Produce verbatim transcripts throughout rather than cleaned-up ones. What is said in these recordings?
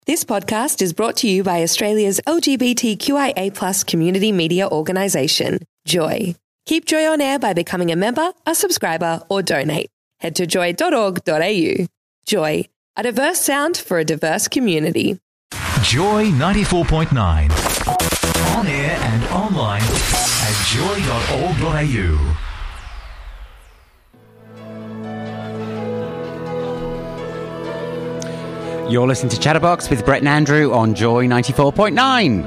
This podcast is brought to you by Australia's L G B T Q I A plus community media organisation, Joy. Keep Joy on air by becoming a member, a subscriber, or donate. Head to joy dot org dot a u. Joy, a diverse sound for a diverse community. Joy ninety-four point nine. On air and online at joy dot org dot a u. You're listening to Chatterbox with Brett and Andrew on Joy ninety-four point nine.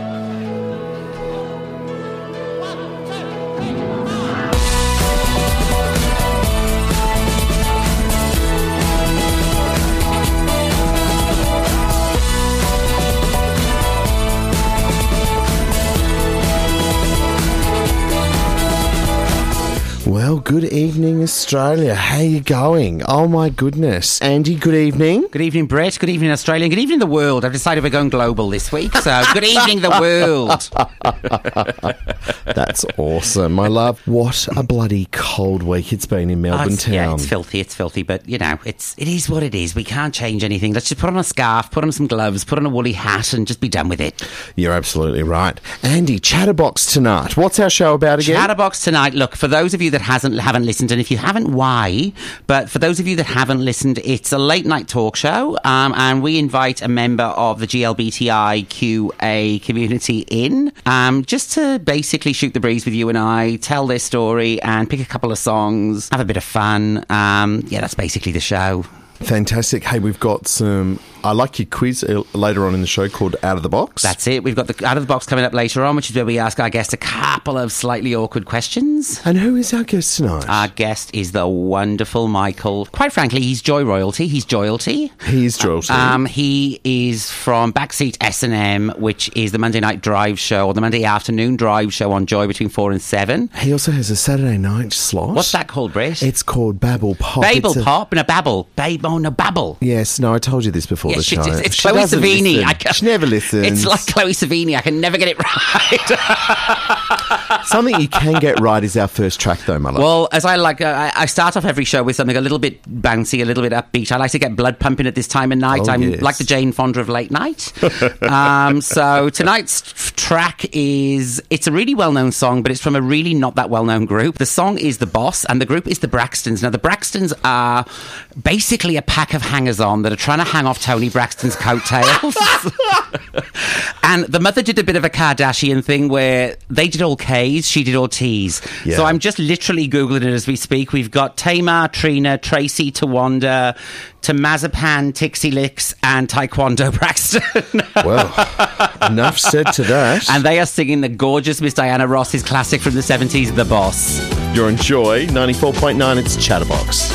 Well, good evening, Australia. How you going? Oh, my goodness. Andy, good evening. Good evening, Brett. Good evening, Australia. Good evening, the world. I've decided we're going global this week, so good evening, the world. That's awesome, my love. What a bloody cold week it's been in Melbourne oh, it's, town. Yeah, it's filthy, it's filthy, but, you know, it's, it is what it is. We can't change anything. Let's just put on a scarf, put on some gloves, put on a woolly hat and just be done with it. You're absolutely right. Andy, Chatterbox tonight. What's our show about again? Chatterbox tonight. Look, for those of you that hasn't haven't listened, and if you haven't, why? But for those of you that haven't listened, it's a late night talk show, um, and we invite a member of the G L B T I Q A community in, um, just to basically shoot the breeze with you and I, tell their story, and pick a couple of songs, have a bit of fun. Um, yeah, that's basically the show. Fantastic. Hey, we've got some... I like your quiz later on in the show called Out of the Box. That's it. We've got the Out of the Box coming up later on, which is where we ask our guest a couple of slightly awkward questions. And who is our guest tonight? Our guest is the wonderful Michael. Quite frankly, he's Joy royalty. He's Joyalty. He is Joyalty. Um, he is from Backseat S and M, which is the Monday night drive show, or the Monday afternoon drive show on Joy between four and seven. He also has a Saturday night slot. What's that called, Brett? It's called Babble Pop. Babble it's Pop? A- no, Babble. Babe, oh, no, Babble. Yes, no, I told you this before. Yeah, the she, show. it's it's she Chloe Savini. I can, she never listens. It's like Chloe Savini. I can never get it right. Something you can get right is our first track, though, my love. Well, as I like, uh, I start off every show with something a little bit bouncy, a little bit upbeat. I like to get blood pumping at this time of night. Oh, I'm yes. like the Jane Fonda of late night. um, so tonight's f- track is, it's a really well-known song, but it's from a really not that well-known group. The song is The Boss, and the group is the Braxtons. Now, the Braxtons are basically a pack of hangers-on that are trying to hang off Tony Braxton's coattails. And the mother did a bit of a Kardashian thing where they did all K's, she did all T's. Yeah. So I'm just literally Googling it as we speak. We've got Tamar, Trina, Tracy, Tawanda, Tamazapan, Tixie Licks, and Taekwondo Braxton. Well, enough said to that. And they are singing the gorgeous Miss Diana Ross's classic from the seventies, The Boss. You're on Joy ninety-four point nine. It's Chatterbox.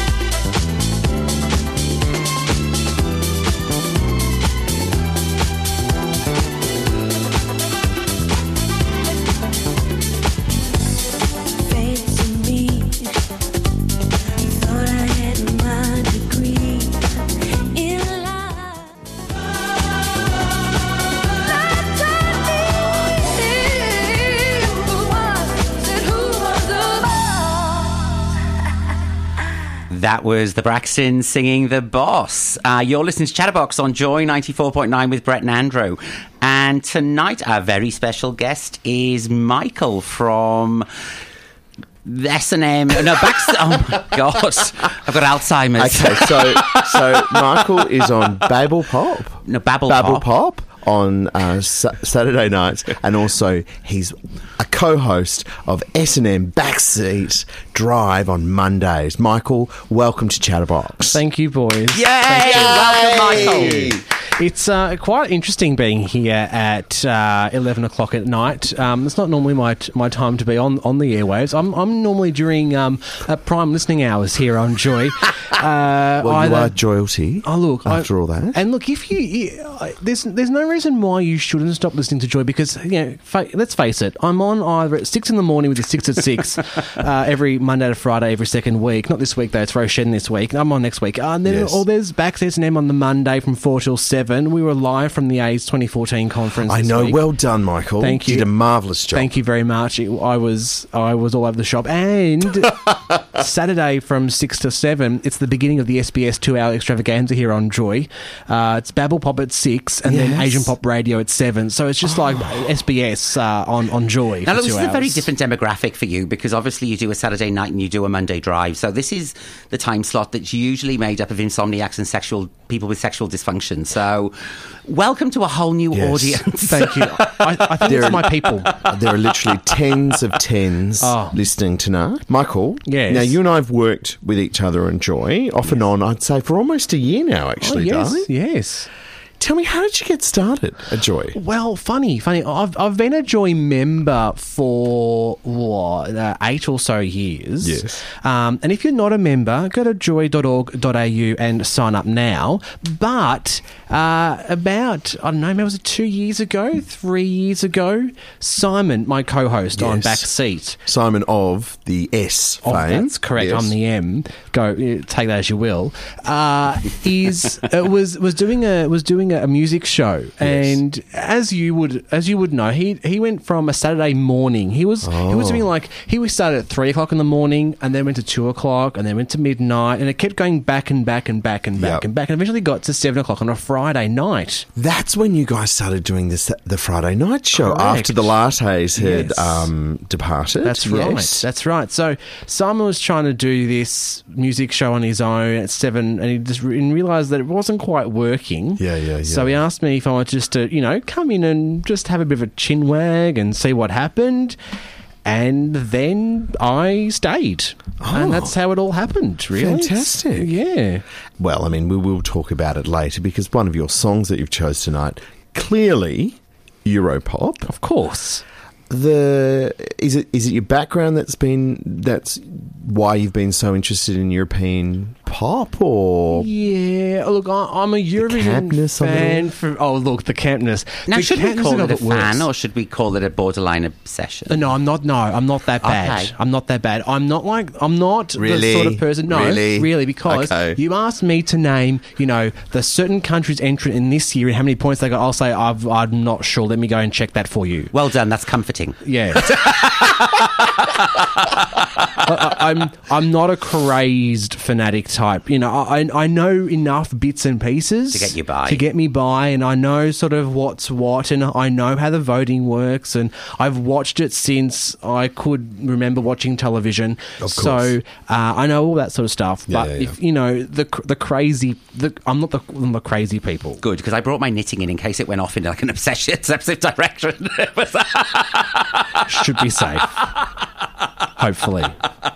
That was the Braxtons singing The Boss. Uh, you're listening to Chatterbox on Joy ninety-four point nine with Brett and Andrew. And tonight our very special guest is Michael from S and M. No, Baxter. Oh my God. I've got Alzheimer's. Okay, so so Michael is on Babble Pop. No, Babble, Babble Pop. Pop on uh, sa- Saturday nights, and also he's a co-host of S and M Backseat Drive on Mondays. Michael, welcome to Chatterbox. Thank you, boys. Yay! Welcome, Michael. It's uh, quite interesting being here at uh, eleven o'clock at night. Um, it's not normally my t- my time to be on, on the airwaves. I'm I'm normally during um, uh, prime listening hours here on Joy. Uh, well, either, you are Joyalty. Oh, look, after I, all that, and look, if you, you I, there's there's no reason why you shouldn't stop listening to Joy, because you know, fa- let's face it, I'm on either at six in the morning with the six at six uh, every Monday to Friday every second week. Not this week though; it's Roshen this week. I'm on next week. Uh, and then, yes. or there's Backseat S and M on the Monday from four till seven. seven. We were live from the A's twenty fourteen conference. I this know. week. Well done, Michael. Thank you. Did a marvellous job. Thank you very much. It, I was I was all over the shop. And Saturday from six to seven, it's the beginning of the S B S two-hour extravaganza here on Joy. Uh, it's Babble Pop at six and Yes. then Asian Pop Radio at seven. So it's just like S B S uh, on, on Joy Now, for look, two this is a very hours. different demographic for you because obviously you do a Saturday night and you do a Monday drive. So this is the time slot that's usually made up of insomniacs and sexual people with sexual dysfunction. So welcome to a whole new Yes. audience. Thank you. I, I think it's my people. There are literally tens of tens Oh. listening tonight. Michael, Yes. now you and I have worked with each other on Joy, off and on, I'd say, for almost a year now, Oh, actually, yes, darling. yes. Tell me, how did you get started at Joy? Well, funny, funny. I've I've been a Joy member for what uh, eight or so years. Yes. Um, and if you're not a member, go to joy dot org dot a u and sign up now. But uh, about I don't know, maybe was it two years ago, three years ago? Simon, my co-host on Yes. Backseat. Simon of the S Oh, fame. that's correct. Yes. I'm the M. Go uh, take that as you will. Uh, is uh, was was doing a was doing a music show, and as you would as you would know, he he went from a Saturday morning. He was he was Oh. doing like he was started at three o'clock in the morning, and then went to two o'clock, and then went to midnight, and it kept going back and back and back and back Yep. and back, and eventually got to seven o'clock on a Friday night. That's when you guys started doing this the Friday night show Correct. after the Lattes had Yes. um, departed. That's right. Yes. That's right. So Simon was trying to do this music show on his own at seven, and he just re- and realised that it wasn't quite working. Yeah, yeah, yeah. So he asked me if I wanted just to, you know, come in and just have a bit of a chin wag and see what happened. And then I stayed. Oh. And that's how it all happened, really. Fantastic. Yeah. Well, I mean, we will talk about it later because one of your songs that you've chose tonight, clearly Europop. Of course. The is it is it your background that's been that's why you've been so interested in European pop, or Yeah, look, I, I'm a Eurovision campness of it fan. all? For, oh, look, the campness. Now, The should we campness call of it a fan works. or should we call it a borderline obsession? Uh, No, I'm not. No, I'm not that bad. Okay. I'm not that bad. I'm not like. I'm not Really? the sort of person. No, Really? because Okay. you asked me to name, you know, the certain countries entrant in this year and how many points they got. I'll say I've, I'm not sure. Let me go and check that for you. Well done, that's comforting. Yeah. I, I'm I'm not a crazed fanatic type. You know, I I know enough bits and pieces To get you by. to get me by, and I know sort of what's what, and I know how the voting works, and I've watched it since I could remember watching television. Of So course. uh, I know all that sort of stuff. Yeah, but yeah, if you know the cr- the crazy, the, I'm not the, I'm the crazy people. Good, because I brought my knitting in in case it went off into like an obsession obsessive direction. It was- Should be safe. Hopefully.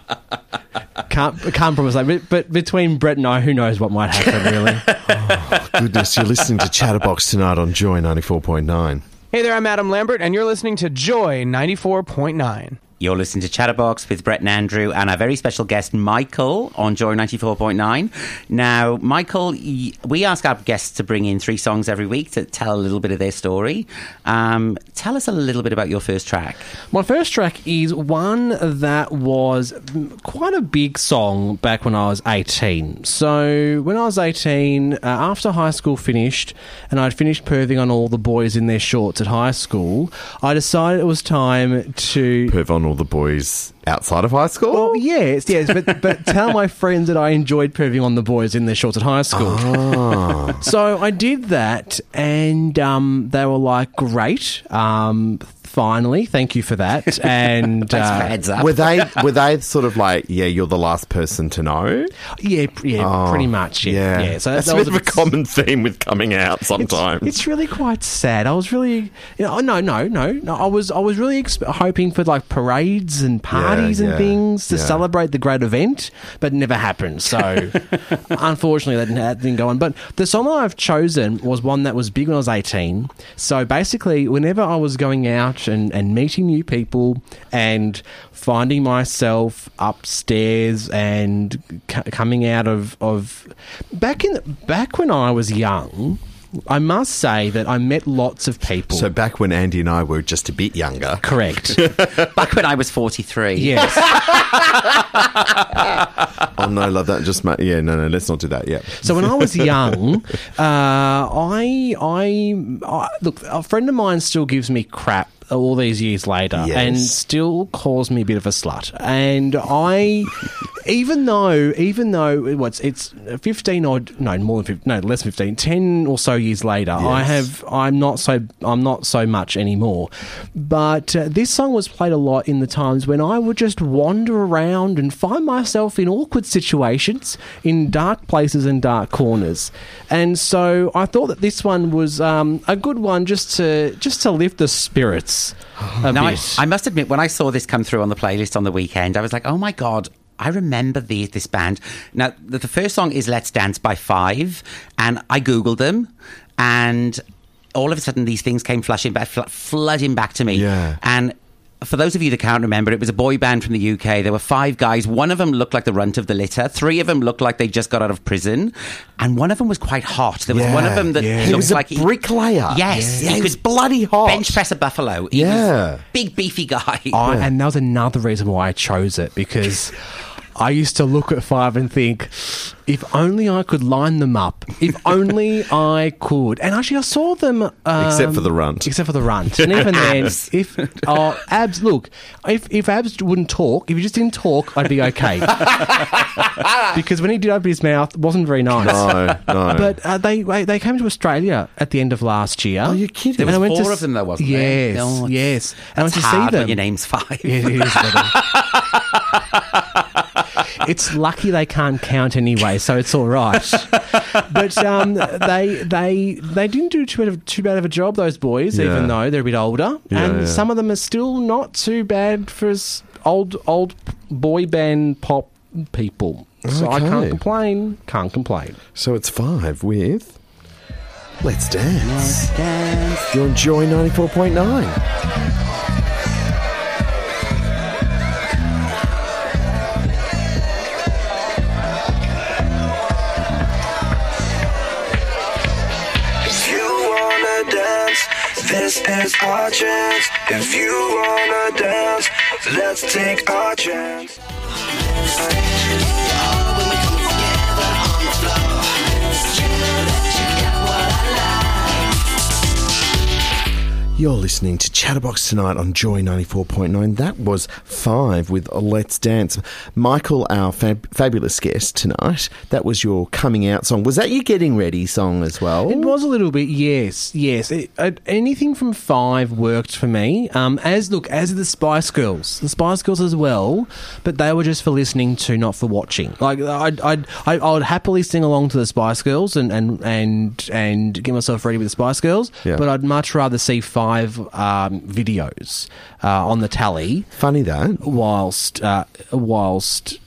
Can't can't promise that, but, but between Brett and I, who knows what might happen, really. goodness, you're listening to Chatterbox tonight on Joy ninety-four point nine. Hey there, I'm Adam Lambert, and you're listening to Joy ninety-four point nine. You're listening to Chatterbox with Brett and Andrew and our very special guest, Michael, on Joy ninety-four point nine. Now, Michael, y- we ask our guests to bring in three songs every week to tell a little bit of their story. Um, tell us a little bit about your first track. My first track is one that was quite a big song back when I was eighteen. So, when I was eighteen, uh, after high school finished, and I'd finished perving on all the boys in their shorts at high school, I decided it was time to... Perv on all the boys outside of high school? Well, yes, yes, but but tell my friends that I enjoyed perving on the boys in their shorts at high school. Ah. So I did that, and um, they were like, "Great, um, finally, thank you for that." And Thanks for uh, heads up. Were they were they sort of like, yeah, you're the last person to know? yeah, pr- yeah, Oh, pretty much, yeah, yeah. So that, that's that a was bit of a bit- common theme with coming out sometimes. It's really quite sad. I was really, you know, no, no, no, no. I was, I was really exp- hoping for like parades and parties and yeah, things to yeah. celebrate the great event, but it never happened. So, unfortunately, that didn't, that didn't go on. But the song that I've chosen was one that was big when I was eighteen. So basically, whenever I was going out and, and meeting new people and finding myself upstairs and c- coming out of, of back in back when I was young. I must say that I met lots of people. So back when Andy and I were just a bit younger. Correct. Back when I was forty-three. Yes. Oh, no, love that. Just, ma- yeah, no, no, let's not do that. Yeah. So when I was young, uh, I, I, I, look, a friend of mine still gives me crap all these years later Yes. and still calls me a bit of a slut. And I, even though, even though what's it's fifteen odd, no, more than fifteen, no, less than fifteen, ten or so years later, I have, I'm not so, I'm not so much anymore. But uh, this song was played a lot in the times when I would just wander around and find myself in awkward situations, in dark places and dark corners. And so I thought that this one was um, a good one just to just to lift the spirits a Now, I, bit. I must admit, when I saw this come through on the playlist on the weekend, I was like, oh my God, I remember the, this band. Now, the, the first song is Let's Dance by Five, and I Googled them, and all of a sudden these things came flushing back, fl- flooding back to me. Yeah. And for those of you that can't remember, it was a boy band from the U K. There were five guys. One of them looked like the runt of the litter. Three of them looked like they just got out of prison. And one of them was quite hot. There was Yeah, one of them that yeah. looked He was a like... bricklayer. Yes. Yeah, he was could bloody hot. Bench press a buffalo. He Yeah. was big, beefy guy. I, and that was another reason why I chose it, because I used to look at Five and think, if only I could line them up. If only I could. And actually, I saw them... Um, Except for the runt. Except for the runt. And even then, Abs. if... Oh, Abs, look, if, if Abs wouldn't talk, if he just didn't talk, I'd be okay. Because when he did open his mouth, it wasn't very nice. No, no. But uh, they they came to Australia at the end of last year. Oh, you're kidding. There was And I went four to of them, though, wasn't yes, there? Oh, it's- yes. And I went It's to see hard them. when your name's Five. Yeah, it is, buddy. It's lucky they can't count anyway, so it's all right. But um, they they they didn't do too bad of, too bad of a job, those boys, Yeah. even though they're a bit older, Yeah, and yeah. some of them are still not too bad for s- old old boy band pop people. So I Okay. can't complain. Can't complain. So it's Five with Let's Dance. You're on Joy ninety-four point nine. If you wanna dance, this is our chance. If you wanna dance, let's take our chance. You're listening to Chatterbox tonight on Joy ninety-four point nine. That was Five with Let's Dance. Michael, our fab- fabulous guest tonight, that was your coming out song. Was that your getting ready song as well? It was a little bit, yes, yes. It, uh, anything from Five worked for me. Um, as look, as the Spice Girls, the Spice Girls as well, but they were just for listening to, not for watching. Like I'd, I'd, I, I would happily sing along to the Spice Girls and and and, and get myself ready with the Spice Girls, Yeah. but I'd much rather see Five um, videos uh, on the tally Funny that. whilst uh, whilst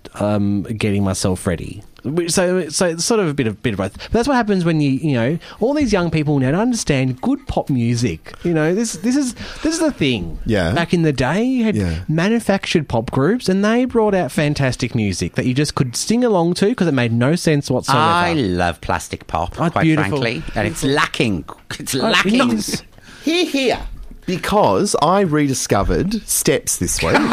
um, getting myself ready. So, so it's sort of a bit of bit of both. But that's what happens when you, you know, all these young people now don't understand good pop music. You know, this this is this is the thing. Yeah. Back in the day, you had Yeah. manufactured pop groups, and they brought out fantastic music that you just could sing along to because it made no sense whatsoever. I love plastic pop, Oh, quite beautiful. frankly. And it's lacking. It's Oh, it lacking. is. Here, here. Because I rediscovered Steps this week.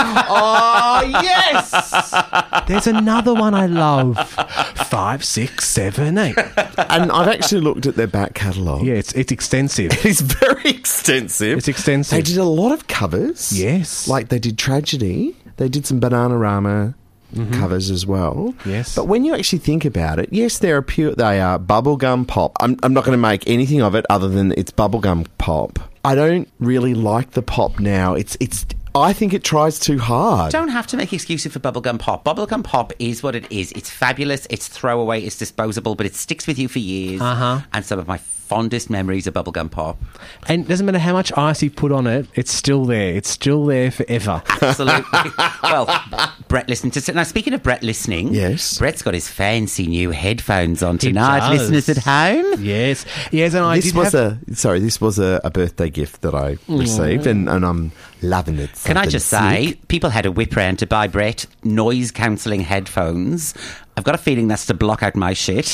Oh, yes! There's another one I love. Five, six, seven, eight. And I've actually looked at their back catalogue. Yeah, it's, it's extensive. It's very extensive. It's extensive. They did a lot of covers. Yes. Like they did Tragedy. They did some Bananarama covers as well. Yes. But when you actually think about it, yes, they're a pure, they are bubblegum pop. I'm, I'm not going to make anything of it other than it's bubblegum pop. I don't really like the pop now. It's, it's, I think it tries too hard. Don't have to make excuses for bubblegum pop. Bubblegum pop is what it is. It's fabulous, it's throwaway, it's disposable, but it sticks with you for years. Uh-huh. And some of my fondest memories of bubblegum pop. And it doesn't matter how much ice you put on it, it's still there. It's still there forever. Absolutely. Well, Brett listened to... Now, speaking of Brett listening... Yes. Brett's got his fancy new headphones on He tonight. does. Listeners at home. Yes. Yes, and I This did was have... a sorry. This was a, a birthday gift that I received, and, and I'm loving it. Can I Something just say, sick. people had a whip round to buy Brett noise cancelling headphones I've got a feeling that's to block out my shit.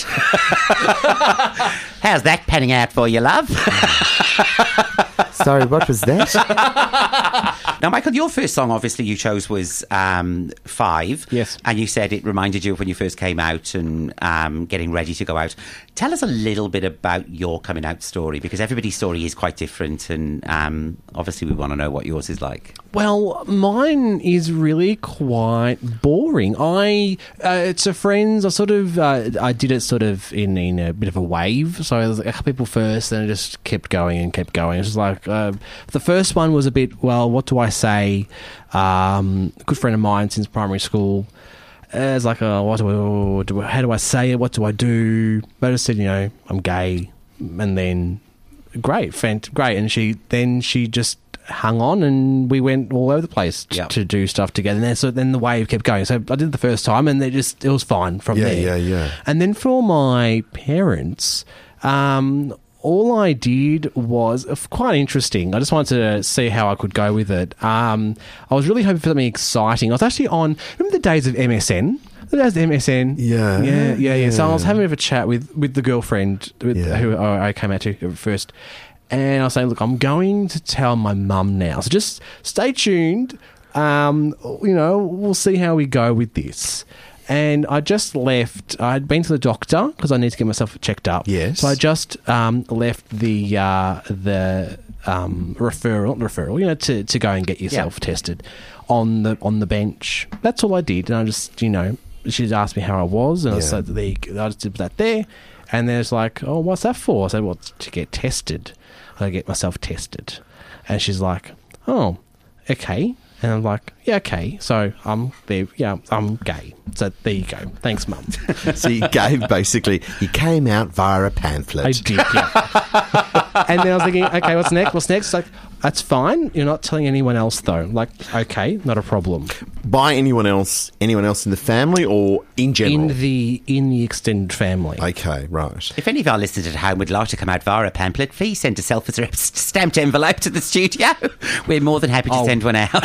How's that panning out for you, love? Sorry, what was that? Now, Michael, your first song, obviously, you chose was um, Five. Yes. And you said it reminded you of when you first came out and um, getting ready to go out. Tell us a little bit about your coming out story, because everybody's story is quite different, and um, obviously we want to know what yours is like. Well, mine is really quite boring. I uh, to friends, I sort of uh, I did it sort of in, in a bit of a wave. So there was a couple people first, then it just kept going and kept going. It was like uh, the first one was a bit, well, what do I say? Um, a good friend of mine since primary school. Uh, it's like, uh, what do I, what do I, how do I say it? What do I do? But I just said, you know, I'm gay, and then great, fant- great, and she then she just hung on, and we went all over the place t- Yep. to do stuff together. And then, so then the wave kept going. So I did it the first time, and they just it was fine from Yeah, there. yeah, yeah. And then for my parents, um, all I did was uh, quite interesting. I just wanted to see how I could go with it. Um, I was really hoping for something exciting. I was actually on, remember the days of M S N? The days of M S N? Yeah. Yeah, yeah, yeah. So I was Yeah. having a bit of a chat with, with the girlfriend with, Yeah. who I came out to first. And I was saying, look, I'm going to tell my mum now. So just stay tuned. Um, you know, we'll see how we go with this. And I just left. I'd been to the doctor because I need to get myself checked up. Yes. So I just um, left the uh, the um, referral referral, you know, to, to go and get yourself Yeah. tested on the on the bench. That's all I did. And I just, you know, she asked me how I was, and I Yeah. said, there you go. I just did that there. And there's like, oh, what's that for? I said, well, to get tested. I get myself tested. And she's like, oh, okay. And I'm like, yeah, okay. So I'm there. Yeah, I'm gay. So there you go. Thanks, Mum. So you gave basically, you came out via a pamphlet. I did, yeah. And then I was thinking, okay, what's next? What's next? Like, that's fine. You're not telling anyone else, though. Like, okay, not a problem. By anyone else, anyone else in the family or in general? In the in the extended family. Okay, right. If any of our listeners at home would like to come out via a pamphlet, please send a self-addressed stamped envelope to the studio. We're more than happy to Oh. send one out.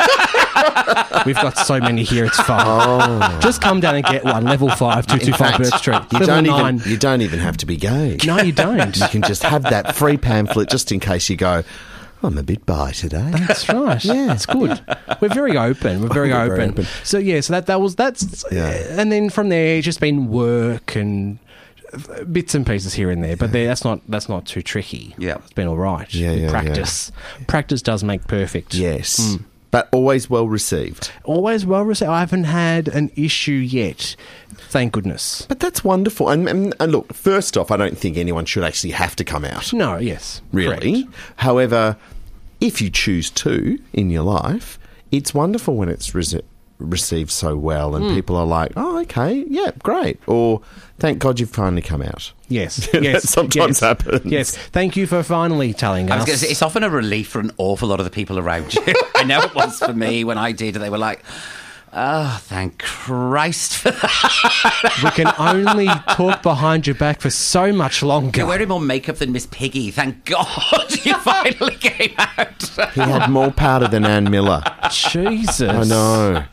We've got so many here, it's fine. Just come down and get one. Level five, two In two five fact, Burke Street. you Level don't nine. even you don't even have to be gay. No, you don't. You can just have that free pamphlet just in case you go, I'm a bit bi today. That's right. Yeah, that's good. We're very open. We're very, We're open. very open. So yeah, so that that was that's Yeah. and then from there it's just been work and bits and pieces here and there. But there, that's not that's not too tricky. Yeah. It's been all right. Yeah, yeah, Practice. Practice does make perfect. Yes. But always well received. Always well received. I haven't had an issue yet. Thank goodness. But that's wonderful. And, and, and look, first off, I don't think anyone should actually have to come out. No, yes. Really. Correct. However, if you choose to in your life, it's wonderful when it's rece- received so well and people are like, oh, okay, yeah, great. Or, thank God you've finally come out. Yes. That Yes. sometimes yes. happens. Yes. Thank you for finally telling I was us. going to say, it's often a relief for an awful lot of the people around you. I know it was for me when I did. They were like, oh, thank Christ for that. We can only talk behind your back for so much longer. You're wearing more makeup than Miss Piggy. Thank God you finally came out. He had more powder than Ann Miller. Jesus. I know.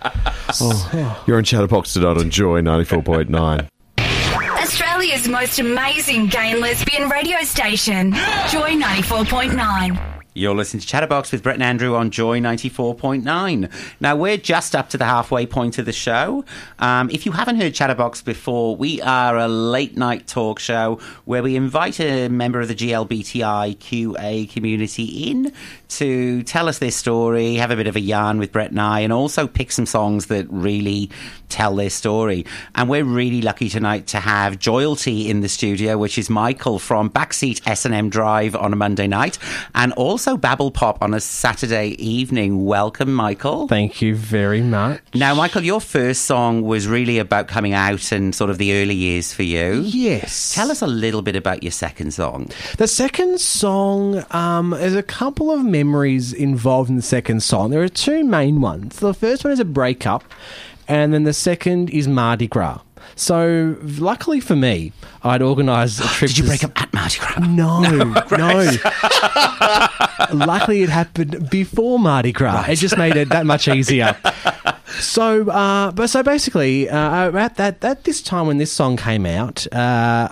Oh, you're on Chatterbox tonight on Joy ninety-four point nine. Australia's most amazing gay and lesbian radio station, Joy ninety-four point nine. You're listening to Chatterbox with Brett and Andrew on Joy ninety-four point nine. Now, we're just up to the halfway point of the show. Um, if you haven't heard Chatterbox before, we are a late-night talk show where we invite a member of the G L B T I Q A community in to tell us their story, have a bit of a yarn with Brett and I, and also pick some songs that really tell their story. And we're really lucky tonight to have Joyalty in the studio, which is Michael from Backseat S and M Drive on a Monday night, and also Babble Pop on a Saturday evening. Welcome, Michael. Thank you very much. Now, Michael, your first song was really about coming out and sort of the early years for you. Yes. Tell us a little bit about your second song. The second song, um, there's a couple of memories involved in the second song. There are two main ones. The first one is a breakup, and then the second is Mardi Gras. So, luckily for me, I'd organised a trip. Did you to break s- up at Mardi Gras? No, no. Luckily, it happened before Mardi Gras. It just made it that much easier. So, uh, but so basically, uh, at that at this time when this song came out, uh,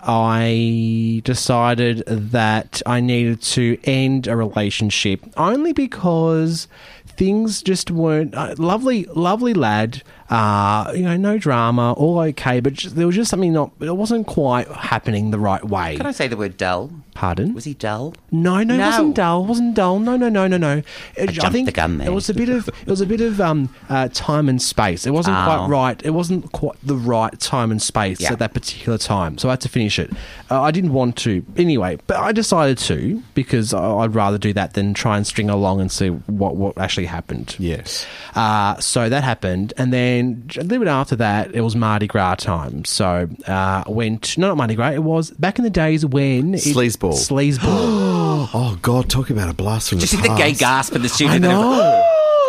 I decided that I needed to end a relationship only because things just weren't uh, lovely. Lovely lad, uh, you know, no drama, all okay, but just, there was just something not. It wasn't quite happening the right way. Can I say the word dull? Pardon? Was he dull? No, no, No. it wasn't dull. It wasn't dull. No, no, no, no, no. It, I jumped think the gun there. It was a bit of it was a bit of um, uh, time and space. It wasn't Oh. quite right. It wasn't quite the right time and space Yeah. at that particular time. So I had to finish it. Uh, I didn't want to anyway, but I decided to because I- I'd rather do that than try and string along and see what what actually happened. Yes. Uh, so that happened, and then a little bit after that, it was Mardi Gras time. So uh, I went, no, not Mardi Gras, it was back in the days when... it- Sleazeball. Sleazeball. Oh, God, talk about a blast from Just the see the past. gay gasp in the studio. I know.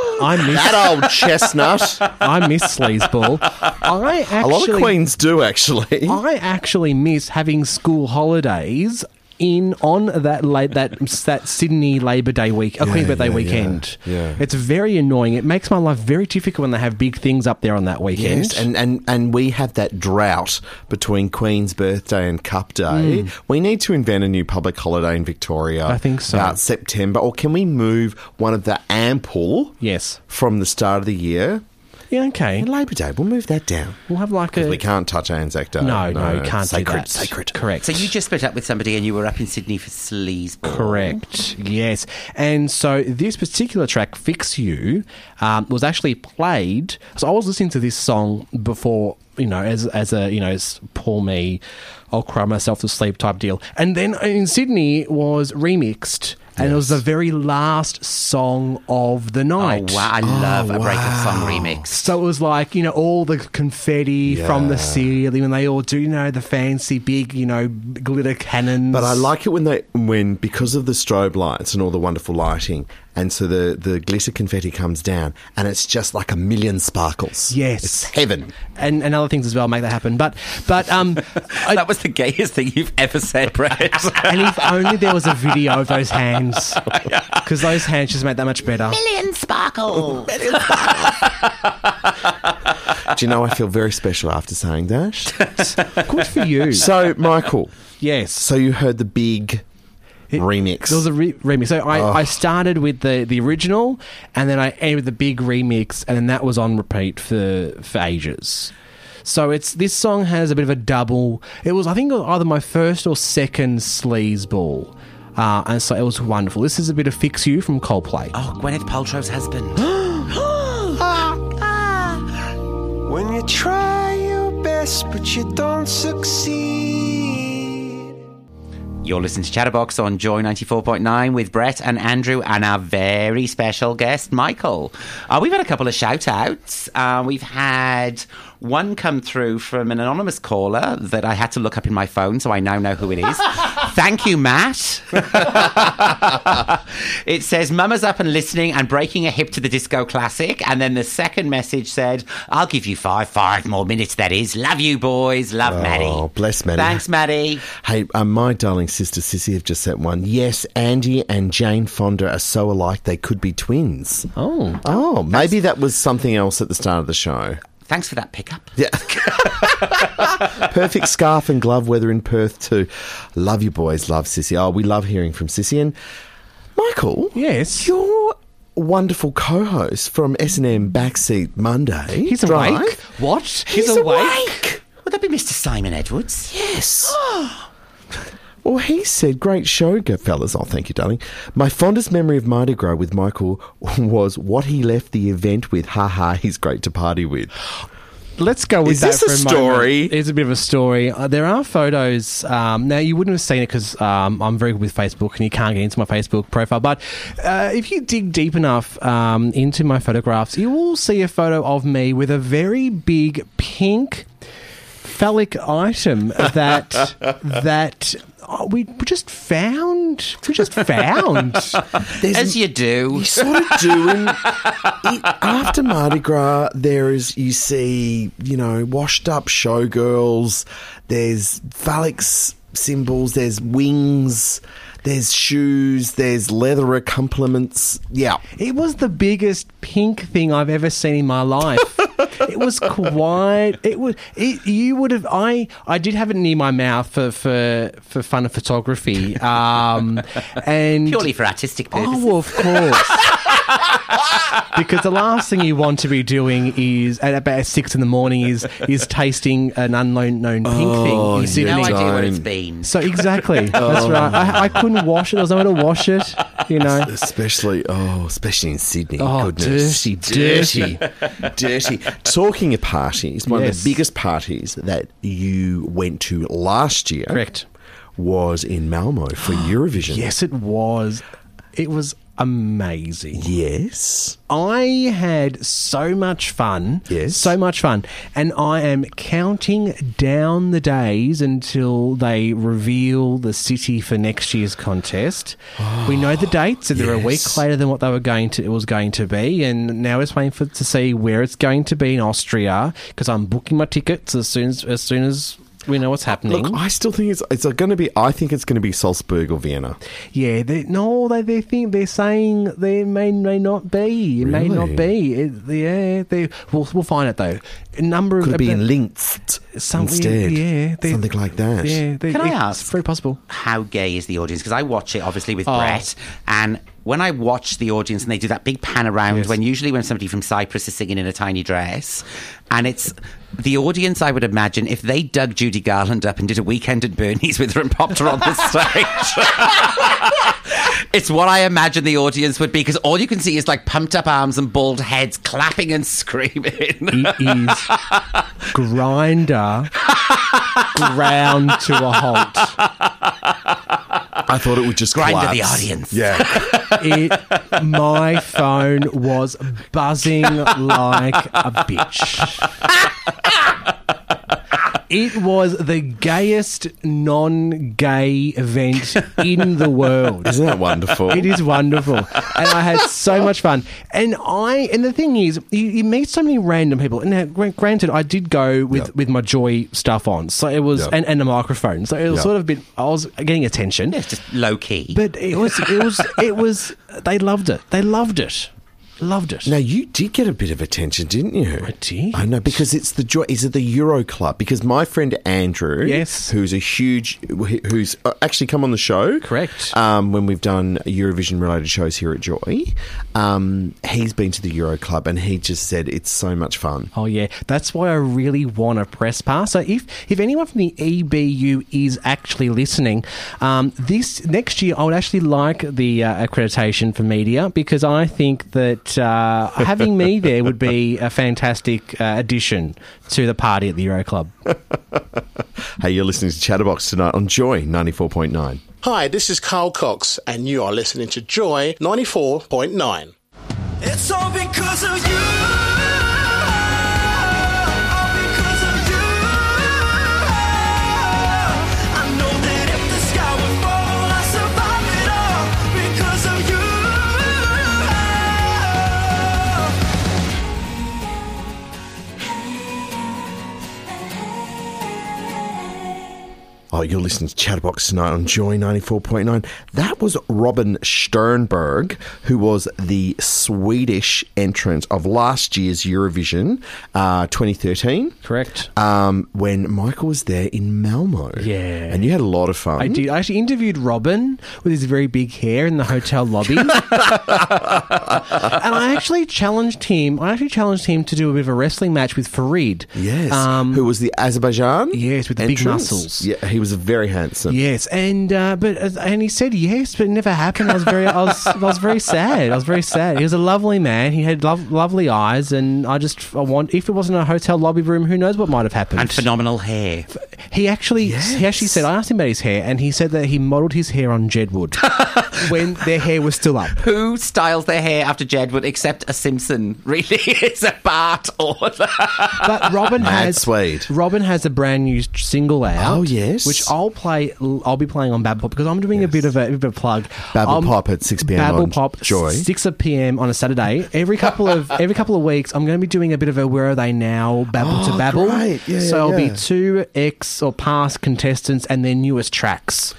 I miss, That old chestnut. I miss Sleazeball. I actually, A lot of queens do, actually. I actually miss having school holidays in on that late that that Sydney Labor Day week, or Yeah, Queen's Birthday yeah, weekend. yeah, yeah. It's very annoying. It makes my life very difficult when they have big things up there on that weekend. Yes, and, and, and we have that drought between Queen's Birthday and Cup Day. We need to invent a new public holiday in Victoria. I think so. About September. Or can we move one of the ample Yes. from the start of the year? Yeah. Okay. And Labor Day, we'll move that down. We'll have like a. Because we can't touch Anzac Day. No, no, can't sacred, do that. Sacred, Correct. So you just split up with somebody and you were up in Sydney for Sleazeball. Correct. Yes. And so this particular track, Fix You, um, was actually played. So I was listening to this song before, you know, as as a, you know, as poor me, I'll cry myself to sleep type deal. And then in Sydney it was remixed. And it was the very last song of the night. Oh, wow. I love a wow. breakup song remix. So it was like, you know, all the confetti Yeah. from the ceiling, and they all do, you know, the fancy big, you know, glitter cannons. But I like it when they, when because of the strobe lights and all the wonderful lighting, and so the, the glitter confetti comes down, and it's just like a million sparkles. Yes. It's heaven. and, and other things as well make that happen. But, but um, I, That was the gayest thing you've ever said, Brett. and if only there was a video of those hands, because those hands just make that much better. Million sparkle. Do you know, I feel very special after saying that. Good for you. So, Michael, Yes. so you heard the big It- remix. There was a re- remix. So I, Oh. I started with the, the original, and then I ended with the big remix, and then that was on repeat for for ages. So it's this song has a bit of a double. It was I think it was either my first or second Sleazeball, uh, and so it was wonderful. This is a bit of Fix You from Coldplay. Oh, Gwyneth Paltrow's husband. When you try your best but you don't succeed. You're listening to Chatterbox on Joy ninety-four point nine with Brett and Andrew and our very special guest, Michael. Uh, we've had a couple of shout-outs. Uh, we've had one come through from an anonymous caller that I had to look up in my phone, so I now know who it is. Thank you, Matt. It says, Mama's up and listening and breaking a hip to the disco classic. And then the second message said, I'll give you five, five more minutes, that is. Love you, boys. Love, Oh, Maddie. bless Maddie. Thanks, Maddie. Hey, um, my darling sister Sissy have just sent one. Yes, Andy and Jane Fonda are so alike they could be twins. Oh. Oh, maybe that was something else at the start of the show. Thanks for that pickup. Yeah. Perfect scarf and glove weather in Perth too. Love you boys, love Sissy. Oh, we love hearing from Sissy. And Michael, Yes. your wonderful co-host from S and M Backseat Monday. He's Drive. awake. What? He's, awake. Would that be Mister Simon Edwards? Yes. Well, he said, great show, go fellas. Oh, thank you, darling. My fondest memory of Mardi Gras with Michael was what he left the event with. Ha ha, he's great to party with. Let's go with Is that this for a a story? moment. It's a bit of a story. Uh, there are photos. Um, now, you wouldn't have seen it because um, I'm very good with Facebook and you can't get into my Facebook profile. But uh, if you dig deep enough um, into my photographs, you will see a photo of me with a very big pink phallic item that that oh, we just found. We just found. As you do. You sort of do. And it, after Mardi Gras, there is, you see, you know, washed up showgirls, there's phallic s- symbols, there's wings, there's shoes, there's leather accompaniments. Yeah. It was the biggest pink thing I've ever seen in my life. it was quite. It was. It, you would have. I. I did have it near my mouth for for, for fun of photography, um, and Purely for artistic purposes. oh, of course. Because the last thing you want to be doing is at about six in the morning is is tasting an unknown known pink Oh, thing in Sydney. No idea what it's Don't. been. So exactly, that's right. I, I couldn't wash it. There was nowhere to wash it. You know. Especially, oh, especially in Sydney. Oh, Goodness. dirty, dirty, dirty. Talking of parties, one Yes. of the biggest parties that you went to last year, Correct. was in Malmo for Eurovision. Yes, it was. It was amazing. Yes. I had so much fun. Yes. So much fun. And I am counting down the days until they reveal the city for next year's contest. We know the dates, and they're a week yes. later than what they were going to it was going to be, and now it's waiting for to see where it's going to be in Austria, because I'm booking my tickets as soon as as soon as we know what's happening. Look, I still think it's it's going to be. I think it's going to be Salzburg or Vienna. Yeah, they, no, they they think they're saying they may may not be, it may not be. It, yeah, they we'll we'll find it though. A number Could of it be about- in Linz something- instead? yeah, they- something like that. Yeah, they, Can I it's ask? very possible. How gay is the audience? Because I watch it obviously with Oh. Brett, and when I watch the audience and they do that big pan around, Yes. when usually when somebody from Cyprus is singing in a tiny dress, and it's the audience, I would imagine, if they dug Judy Garland up and did a weekend at Bernie's with her and popped her on the stage. It's what I imagine the audience would be, because all you can see is like pumped up arms and bald heads clapping and screaming. It is grinder ground to a halt. I thought it would just Grind to collapse. the audience. Yeah. It, my phone was buzzing like a bitch. It was the gayest non-gay event in the world. Isn't that wonderful? It is wonderful, and I had so much fun. And I, and the thing is, you, you meet so many random people. And now, gra- granted, I did go with, Yep. with my Joy stuff on, so it was, Yep. and, and a microphone, so it was Yep. sort of a bit. I was getting attention, It's just low key. but it was, it was, it was. They loved it. They loved it. Loved it. Now, you did get a bit of attention, didn't you? I did. I know, because it's the joy. Is it the Euro Club? Because my friend Andrew, Yes. who's a huge, who's uh, actually come on the show, Correct. Um, when we've done Eurovision related shows here at Joy, um, he's been to the Euro Club and he just said it's so much fun. Oh yeah, that's why I really want a press pass. So if if anyone from the E B U is actually listening, um, this next year I would actually like the uh, accreditation for media, because I think that uh, having me there would be a fantastic uh, addition to the party at the Euro Club. Hey, you're listening to Chatterbox tonight on Joy ninety-four point nine. Hi, this is Carl Cox, and you are listening to Joy ninety-four point nine. It's all because of you. All because of you. I know that if the sky would fall, I survive it all because of you. Oh, you're listening to Chatterbox tonight on Joy ninety-four point nine. That was Robin Sternberg, who was the Swedish entrant of last year's Eurovision uh, twenty thirteen. Correct. Um, when Michael was there in Malmo. Yeah. And you had a lot of fun. I did. I actually interviewed Robin with his very big hair in the hotel lobby. And I actually challenged him. I actually challenged him to do a bit of a wrestling match with Farid. Yes. Um, who was the Azerbaijan? Yes, with the big entrance? muscles. Yeah, he was very handsome. Yes, and uh, but uh, and he said yes, but it never happened. I was very, I was, I was very sad. I was very sad. He was a lovely man. He had lov- lovely eyes, and I just, I want. If it wasn't a hotel lobby room, who knows what might have happened? And phenomenal hair. He actually, he actually said. I asked him about his hair, and he said that he modelled his hair on Jedward when their hair was still up. Who styles their hair after Jedward except a Simpson? Really, it's a Bart order. But Robin Mad has Swede. Robin has a brand new single out. Oh, yes. which I'll play. I'll be playing on Babble Pop, because I'm doing a bit of a, a bit of a plug. Babble Um, Pop at six p.m. Babble on Pop, Joy. six p.m. on a Saturday. Every couple of every couple of weeks, I'm going to be doing a bit of a Where Are They Now? Babble Oh, to Babble. great. Yeah, so yeah, it'll yeah. be two ex or past contestants and their newest tracks.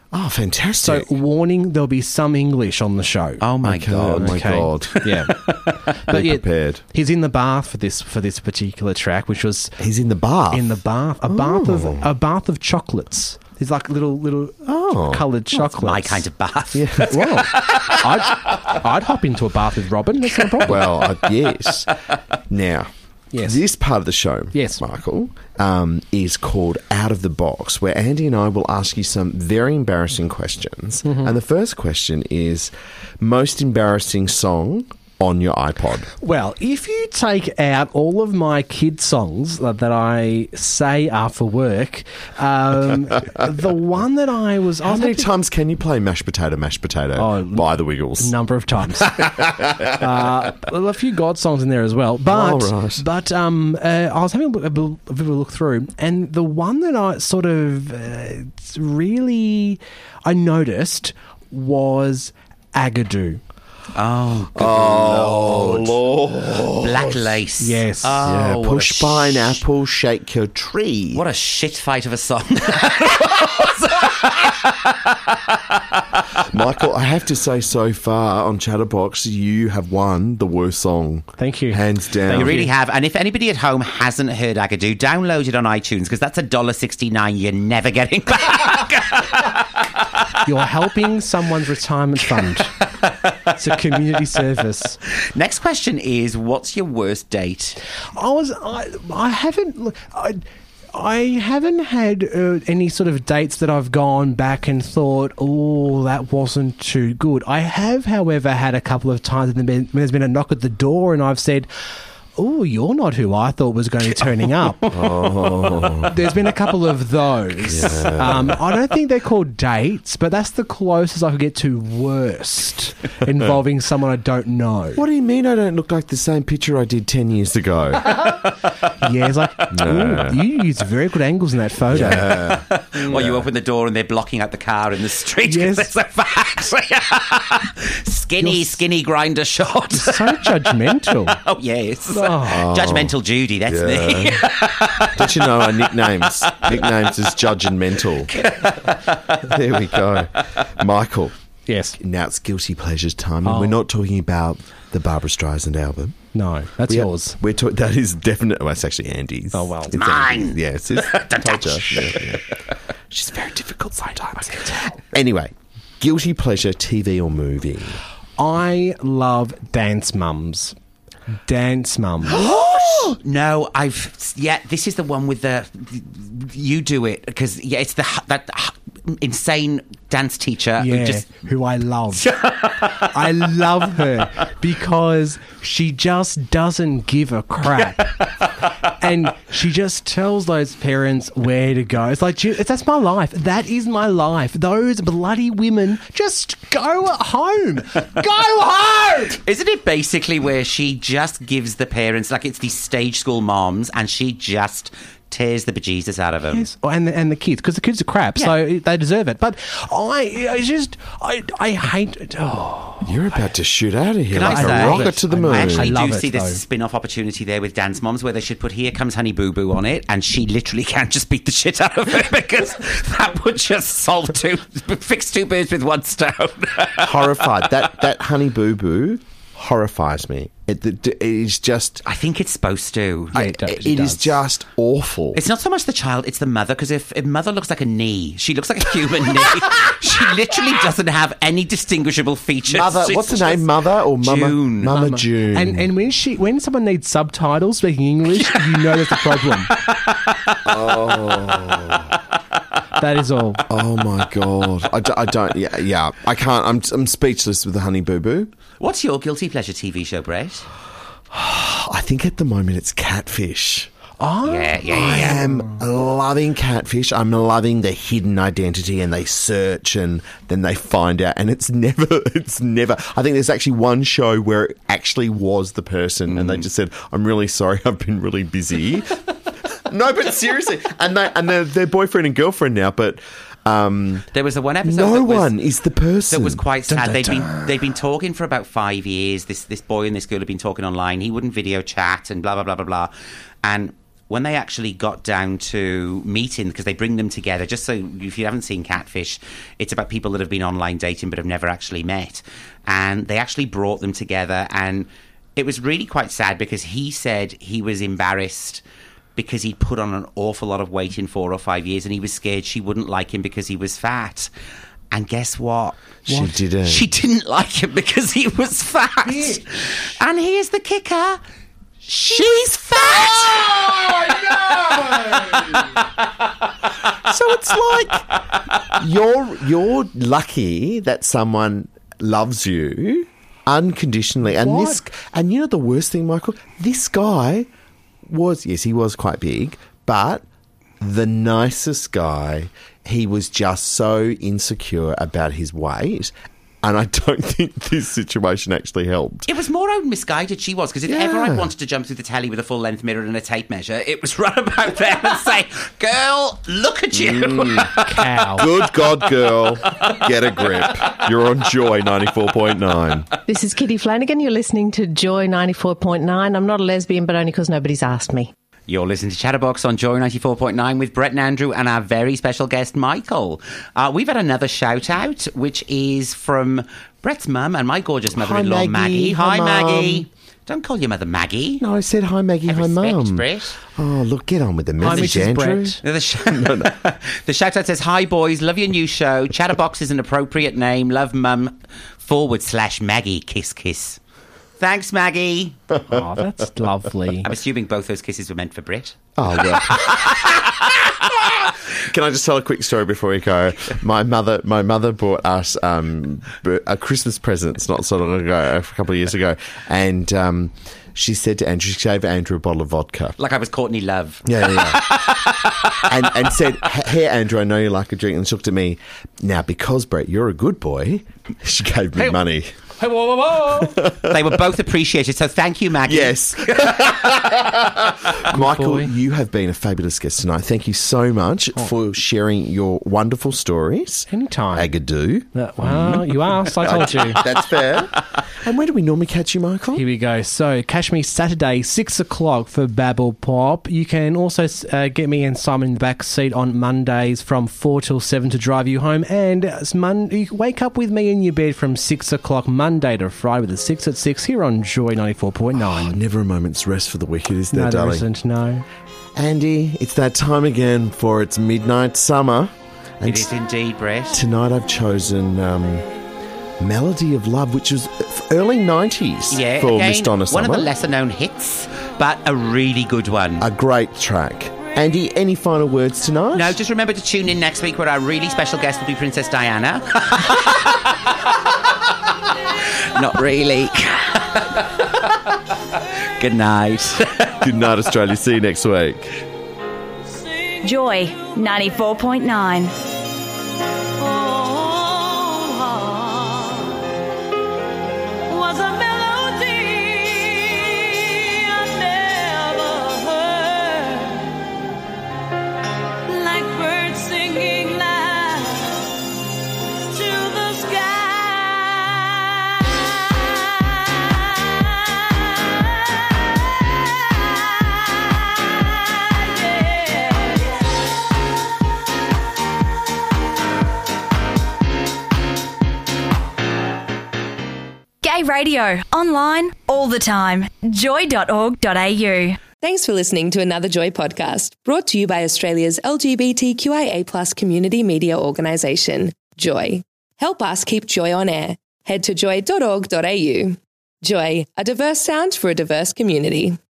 Oh, fantastic. So, warning, there'll be some English on the show. Oh my Okay, god! oh my Okay. God. Yeah. But Be yeah, prepared. he's in the bath for this for this particular track, which was He's in the bath. in the bath, a bath of Oh. a bath of chocolates. There's like little little Oh. coloured chocolates. My kind of bath. Yeah. Well, I'd, I'd hop into a bath with Robin. That's no problem. Well, uh, yes. Now, Yes. this part of the show, Yes. Michael, um, is called Out of the Box, where Andy and I will ask you some very embarrassing questions. Mm-hmm. And the first question is, most embarrassing song on your iPod? Well, if you take out all of my kid songs that that I say are for work, um, the one that I was... I How was many actually- times can you play Mashed Potato, Mashed Potato Oh, by the Wiggles? number of times. uh, a few God songs in there as well. But Oh, right. but um, uh, I was having a, look, a, bit of a look through, and the one that I sort of uh, really I noticed was Agadoo. Oh, good Oh, Lord. Black Lace. Yes. Oh, Yeah, what a push sh- by an apple, shake your tree. What a shit fight of a song. Michael, I have to say, so far on Chatterbox, you have won the worst song. Thank you. Hands down. You really have. And if anybody at home hasn't heard Agadoo, download it on iTunes because that's a dollar sixty-nine you're never getting back. You're helping someone's retirement fund. It's a community service. Next question is, what's your worst date? I was I, I haven't I, I haven't had uh, any sort of dates that I've gone back and thought, oh, that wasn't too good. I have, however, had a couple of times when there's been- when there's been a knock at the door and I've said, oh, you're not who I thought was going to be turning up. Oh. There's been a couple of those. Um, I don't think they're called dates, but that's the closest I could get to worst involving someone I don't know. What do you mean I don't look like the same picture I did ten years ago? Yeah, it's like, No. ooh, you used very good angles in that photo. Or you open the door and they're blocking out the car in the street because Yes. they're so fat. Skinny, You're- skinny grinder shot. So judgmental. Oh, yes. Oh. Judgmental Judy, that's me. Did you know our nicknames? Nicknames is Judge and Mental. There we go. Michael, Yes. now it's Guilty Pleasures time, and Oh. we're not talking about the Barbara Streisand album. No, that's We are- yours. We're talk- that is definitely. Well, it's actually Andy's. Oh, well. It's Mine. Andy's. Yeah, it's his. Told you. Yeah, yeah. She's very difficult sometimes. Anyway, guilty pleasure, T V or movie? I love Dance Mums. Dance Mums. No, I've yeah. This is the one with the you do it because yeah, it's the that insane dance teacher Yeah, who just who I love. I love her because she just doesn't give a crap. And she just tells those parents where to go. It's like, it's, that's my life. That is my life. Those bloody women, just go home. Go home! Isn't it basically where she just gives the parents like it's these stage school moms and she just tears the bejesus out of them. Yes, oh, and the, and the kids, because the kids are crap, so they deserve it. But I, I just, I, I hate. Oh, You're about to shoot out of here Can I like say- a rocket to the I moon. I actually I love do it, see this though. spin-off opportunity there with Dance Moms where they should put Here Comes Honey Boo Boo on it and she literally can't just beat the shit out of it because that would just solve two, fix two birds with one stone. Horrified. That that Honey Boo Boo horrifies me. It, it, it is just. I think it's supposed to. Yeah, I- it does, it it is does. just awful. It's not so much the child, it's the mother, because if, if mother looks like a knee, she looks like a human knee. She literally doesn't have any distinguishable features. Mother, She's what's her just- name? Mother or Mama? June. Mama, Mama. June. And and when she when someone needs subtitles speaking English, you know there's a problem. That is all. oh my god, I, d- I don't. Yeah, yeah, I can't. I'm I'm speechless with the Honey Boo Boo. What's your guilty pleasure T V show, Brett? I think at the moment it's Catfish. Oh, Yeah, yeah, I yeah. am loving Catfish. I'm loving the hidden identity, and they search and then they find out, and it's never, it's never. I think there's actually one show where it actually was the person, and they just said, "I'm really sorry, I've been really busy." No, but seriously, and they and they're, they're boyfriend and girlfriend now, but um, There was the one episode no that was, one is the person. that was quite sad. Dun, dun, They'd dun. been they'd been talking for about five years. This this boy and this girl had been talking online. He wouldn't video chat and blah blah blah blah blah. And when they actually got down to meeting, because they bring them together, just so if you haven't seen Catfish, it's about people that have been online dating but have never actually met. And they actually brought them together, and it was really quite sad because he said he was embarrassed because he'd put on an awful lot of weight in four or five years and he was scared she wouldn't like him because he was fat. And guess what? She what? didn't. She didn't like him because he was fat. Bitch. And here's the kicker. She's fat! Oh, no! So it's like you're, you're lucky that someone loves you unconditionally. And What? this, and you know the worst thing, Michael? This guy was, yes, he was quite big, but the nicest guy. He was just so insecure about his weight, and I don't think this situation actually helped. It was more how misguided she was, because if Yeah. ever I wanted to jump through the telly with a full-length mirror and a tape measure, it was run about there and say, girl, look at you. Mm. Cow. Good God, girl, get a grip. You're on Joy ninety-four point nine. This is Kitty Flanagan. You're listening to Joy ninety-four point nine. I'm not a lesbian, but only because nobody's asked me. You're listening to Chatterbox on Joy ninety-four point nine with Brett and Andrew and our very special guest, Michael. Uh, we've had another shout-out, which is from Brett's mum and my gorgeous mother-in-law, Hi, Maggie. Maggie. Hi, Hi, Maggie. Mum. Don't call your mother Maggie. No, I said hi, Maggie. Have Hi, respect, Mum. Brett. Oh, look, get on with the Hi, message, Missus Andrew. Brett. The, sh- the shout-out says, hi, boys. Love your new show. Chatterbox is an appropriate name. Love, mum, forward slash Maggie. Kiss, kiss. Thanks, Maggie. Oh, that's lovely. I'm assuming both those kisses were meant for Brit. Oh, well. Can I just tell a quick story before we go? My mother, my mother bought us um, a Christmas presents not so long ago, a couple of years ago, and um, she said to Andrew, she gave Andrew a bottle of vodka. Like I was Courtney Love. Yeah, yeah, yeah. and, and said, "Here, Andrew, I know you like a drink." And she looked at me. Now, because Brett, you're a good boy, she gave me Hey. money. Hey, whoa, whoa, whoa. They were both appreciated, so thank you, Maggie. Yes. Michael, boy. you have been a fabulous guest tonight. Thank you so much for sharing your wonderful stories. Anytime. Agadoo. Uh, well, you asked. I told you. That's fair. And where do we normally catch you, Michael? Here we go. So, catch me Saturday, six o'clock for Babble Pop. You can also uh, get me and Simon in the back seat on Mondays from four till seven to drive you home. And it's Mon- you can wake up with me in your bed from six o'clock Monday to Friday with the six at six here on Joy ninety-four point nine. Never a moment's rest for the wicked, is there, No, there darling? isn't, no. Andy, it's that time again for It's Midnight Summer. And It is indeed, Brett. tonight I've chosen um, Melody of Love, which was early nineties Yeah, for again, Miss Donna one Summer. of the lesser-known hits, but a really good one. A great track. Andy, any final words tonight? No, just remember to tune in next week where our really special guest will be Princess Diana. Not really. Good night. Good night, Australia. See you next week. Joy ninety-four point nine. Was a melody I never heard, like birds singing loud to the Gay radio, online, all the time. joy dot org dot a u. Thanks for listening to another Joy podcast, brought to you by Australia's L G B T Q I A plus community media organisation, Joy. Help us keep Joy on air. Head to joy dot org dot a u. Joy, a diverse sound for a diverse community.